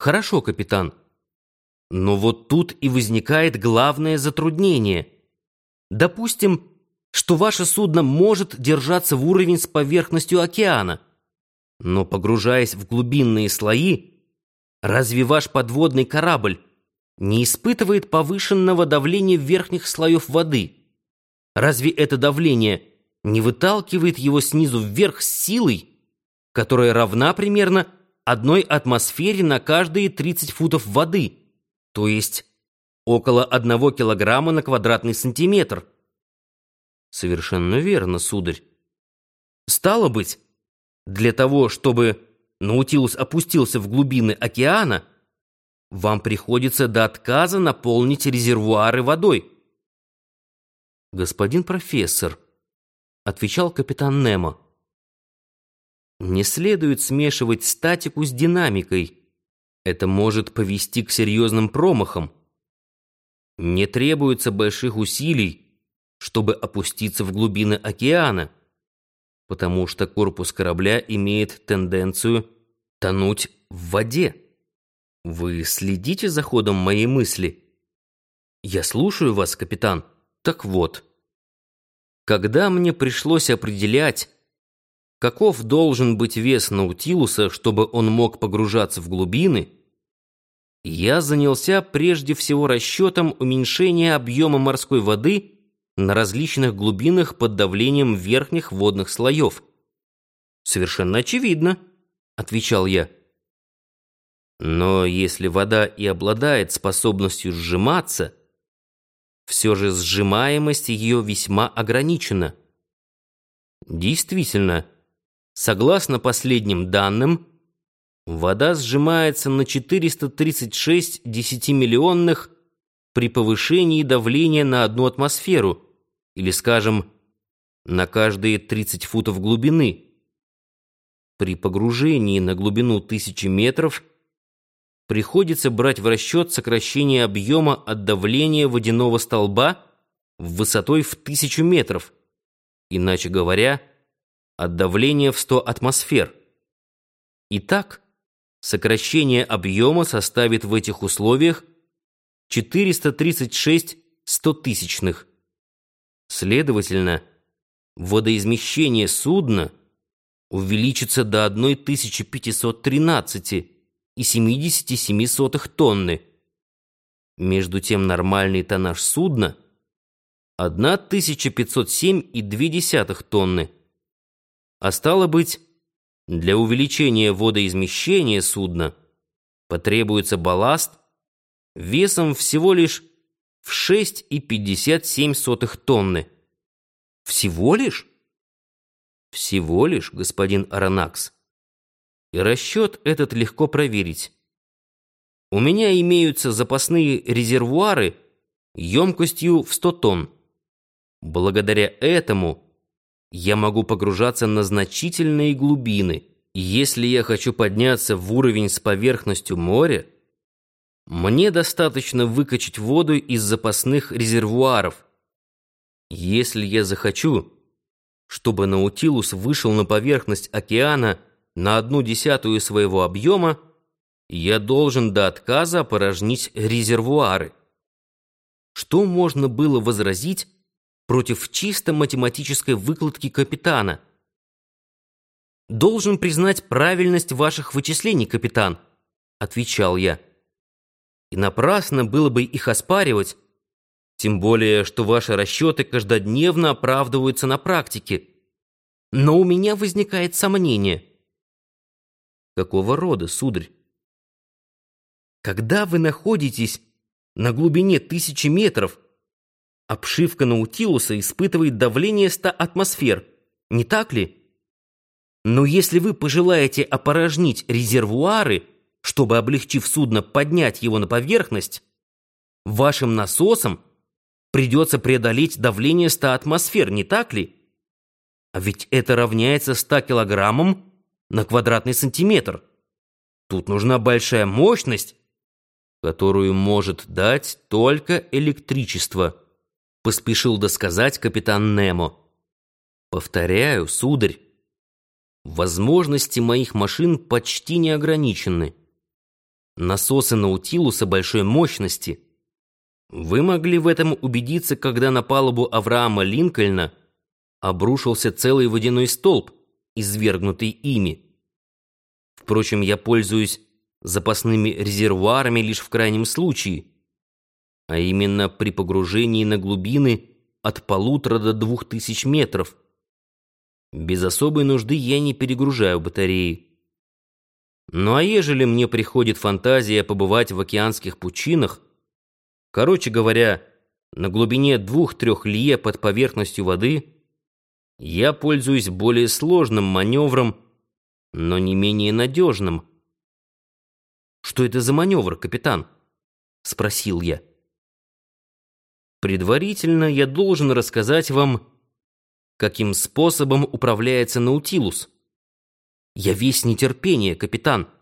Хорошо, капитан. Но вот тут и возникает главное затруднение. Допустим, что ваше судно может держаться в уровень с поверхностью океана, но, погружаясь в глубинные слои, разве ваш подводный корабль не испытывает повышенного давления верхних слоев воды? Разве это давление не выталкивает его снизу вверх с силой, которая равна примерно 1 атмосфере на каждые 30 футов воды, то есть около 1 килограмма на квадратный сантиметр? Совершенно верно, сударь. Стало быть, для того, чтобы Наутилус опустился в глубины океана, вам приходится до отказа наполнить резервуары водой. «Господин профессор», — отвечал капитан Немо, — «не следует смешивать статику с динамикой. Это может повести к серьезным промахам. Не требуется больших усилий, чтобы опуститься в глубины океана, потому что корпус корабля имеет тенденцию тонуть в воде. Вы следите за ходом моей мысли? Я слушаю вас, капитан. Так вот, когда мне пришлось определять, каков должен быть вес Наутилуса, чтобы он мог погружаться в глубины, я занялся прежде всего расчетом уменьшения объема морской воды на различных глубинах под давлением верхних водных слоев. «Совершенно очевидно», — отвечал я. «Но если вода и обладает способностью сжиматься, все же сжимаемость ее весьма ограничена. Действительно, согласно последним данным, вода сжимается на 436 десятимиллионных при повышении давления на 1 атмосферу, или, скажем, на каждые 30 футов глубины. При погружении на глубину 1000 метров приходится брать в расчет сокращение объема от давления водяного столба высотой в 1000 метров, иначе говоря, от давления в 100 атмосфер. Итак, сокращение объема составит в этих условиях 436 стотысячных. Следовательно, водоизмещение судна увеличится до 1513,77 тонны. Между тем нормальный тоннаж судна 1507,2 тонны. А стало быть, для увеличения водоизмещения судна потребуется балласт весом всего лишь в 6,57 тонны. Всего лишь? Всего лишь, господин Аронакс. И расчет этот легко проверить. У меня имеются запасные резервуары емкостью в 100 тонн. Благодаря этому я могу погружаться на значительные глубины. И если я хочу подняться в уровень с поверхностью моря, мне достаточно выкачать воду из запасных резервуаров. Если я захочу, чтобы Наутилус вышел на поверхность океана на 1/10 своего объема, я должен до отказа опорожнить резервуары. Что можно было возразить против чисто математической выкладки капитана? «Должен признать правильность ваших вычислений, капитан», — отвечал я. «И напрасно было бы их оспаривать, тем более, что ваши расчеты каждодневно оправдываются на практике. Но у меня возникает сомнение». «Какого рода, сударь?» «Когда вы находитесь на глубине 1000 метров, обшивка Наутилуса испытывает давление 100 атмосфер, не так ли? Но если вы пожелаете опорожнить резервуары, чтобы, облегчив судно, поднять его на поверхность, вашим насосам придется преодолеть давление 100 атмосфер, не так ли? А ведь это равняется 100 килограммам на квадратный сантиметр. Тут нужна большая мощность, которую может дать только электричество», — поспешил досказать капитан Немо. «Повторяю, сударь, возможности моих машин почти не ограничены. насосы Наутилуса большой мощности. Вы могли в этом убедиться, когда на палубу Авраама Линкольна обрушился целый водяной столб, извергнутый ими. Впрочем, я пользуюсь запасными резервуарами лишь в крайнем случае, а именно при погружении на глубины от 1,5 до 2000 метров. Без особой нужды я не перегружаю батареи. Ну а ежели мне приходит фантазия побывать в океанских пучинах, короче говоря, на глубине 2-3 лье под поверхностью воды, я пользуюсь более сложным маневром, но не менее надежным. «Что это за маневр, капитан?» — спросил я. Предварительно я должен рассказать вам, каким способом управляется Наутилус. Я весь нетерпение, капитан.